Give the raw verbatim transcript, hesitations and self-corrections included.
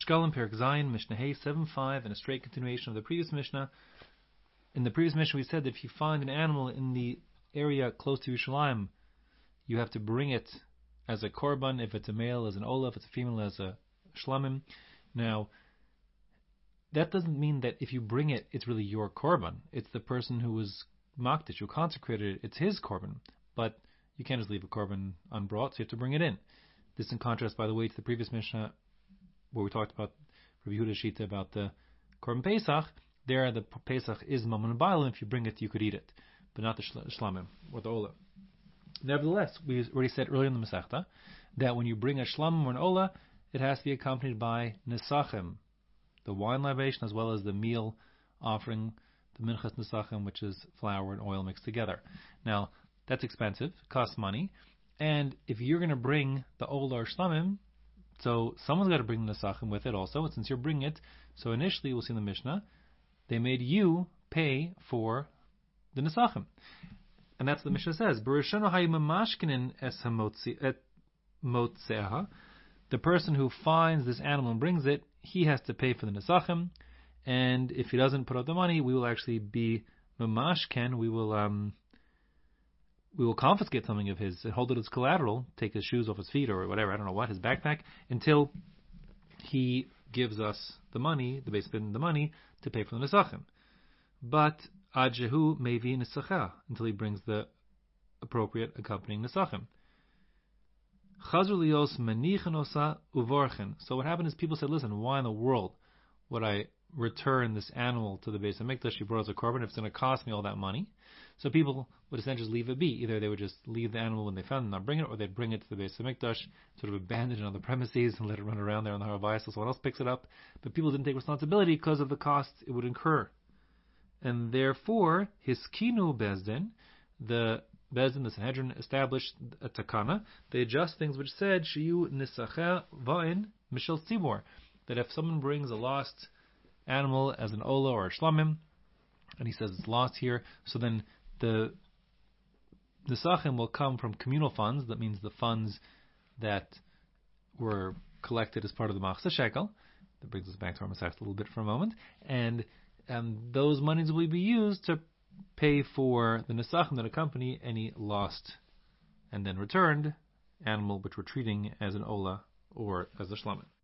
Shkalim Perik Zayin Mishnah Hay seven five, and a straight continuation of the previous Mishnah. In the previous Mishnah we said that if you find an animal in the area close to Yerushalayim, you have to bring it as a korban. If it's a male, as an olah; if it's a female, as a shlamim. Now, that doesn't mean that if you bring it, it's really your korban. It's the person who was makdish, who consecrated it. It's his korban. But you can't just leave a korban unbrought, so you have to bring it in. This in contrast, by the way, to the previous Mishnah, where we talked about Rabbi Yehuda Shita about the korban Pesach. There, the Pesach is mammon and bailim. If you bring it, you could eat it, but not the shlamim or the olah. Nevertheless, we already said earlier in the Masechta that when you bring a shlamim or an olah, it has to be accompanied by nesachim, the wine libation, as well as the meal offering, the minchas nesachim, which is flour and oil mixed together. Now, that's expensive, costs money, and if you're going to bring the olah or shlamim, so someone's got to bring the nesachim with it also, and since you're bringing it, so initially we'll see in the Mishnah, they made you pay for the nesachim. And that's what the Mishnah says. The person who finds this animal and brings it, he has to pay for the nesachim. And if he doesn't put up the money, we will actually be mamashken. We will um, we will confiscate something of his and hold it as collateral, take his shoes off his feet or whatever, I don't know what, his backpack, until he gives us the money, the base bin, the money, to pay for the nesachim. But Ajehu mevi nesacha, until he brings the appropriate accompanying nesachim. Chazru lios menichin osa uvorchen. So what happened is people said, listen, why in the world would I return this animal to the Beis HaMikdash? You brought as a korban, if it's going to cost me all that money. So people would essentially just leave it be. Either they would just leave the animal when they found it and not bring it, or they'd bring it to the Beis HaMikdash, sort of abandon it on the premises and let it run around there on the Har HaVayis so someone else picks it up. But people didn't take responsibility because of the costs it would incur. And therefore, Hiskinu Bezdin, the Bezdin, the Sanhedrin, established a takana. They adjust things which said, Shiyu Nisacha Va'in Mishel Tzibor, that if someone brings a lost animal as an olah or a shlamim, and he says it's lost here, so then the Nisachim will come from communal funds. That means the funds that were collected as part of the Machzah Shekel. That brings us back to our Masech a little bit for a moment. And and those monies will be used to pay for the Nisachim that accompany any lost and then returned animal which we're treating as an olah or as a shlamim.